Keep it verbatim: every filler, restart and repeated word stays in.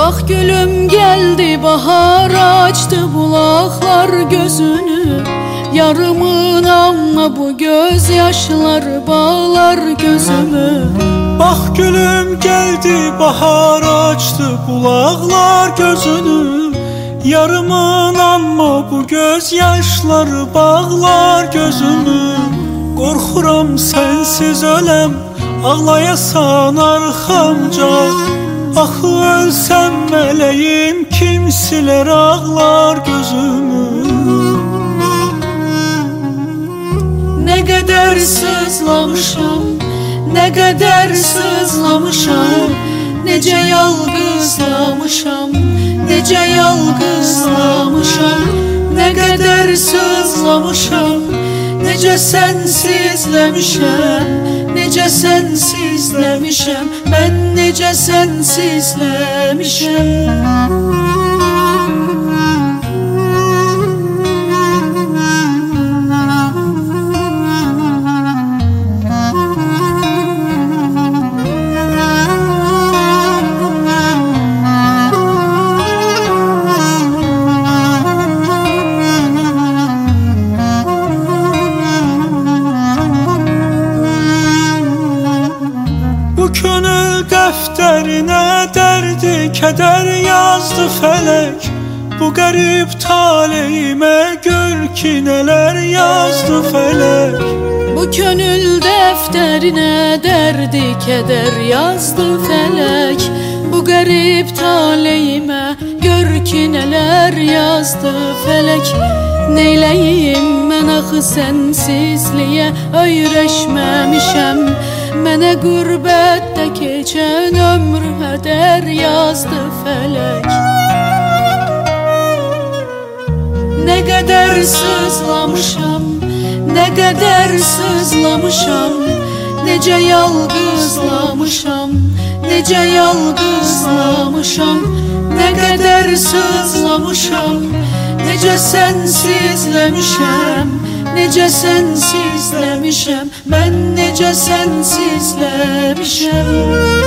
Bak gülüm geldi bahar, açtı bulaklar gözünü. Yarımın ama bu gözyaşları bağlar gözümü. Bak gülüm geldi bahar, açtı bulaklar gözünü. Yarımın amma bu gözyaşları bağlar gözümü. Qorxuram sensiz öləm, ağlayasan arxamca. Axı ölsəm mələyim, kim silər ağlar gözümü. Ne kadar sızlamışam, ne kadar sızlamışam. Nece yalgızlamışam, nece yalgızlamışam. Ne kadar sızlamışam, nece sensizlemişem. Nece sensizlemişem, ben nece sensizlemişem. Könül dəftərinə dərdi, kədər yazdı fələk. Bu qərib taleyimə gör ki, nələr yazdı fələk. Bu könül defterine derdi keder yazdı felek. Bu garip taleyime gör ki neler yazdı felek. Neyleyim mən axı sensizliyə öyrəşməmişəm. Mənə qürbətdə keçən ömrü hədər yazdı felek. Ne kadar sızlamışam, ne kadar sızlamışam. Nece yalgızlamışam, nece yalgızlamışam. Ne kadar sızlamışam, nece sensizlemişem. Nece sensizlemişem, ben nece sensizlemişem.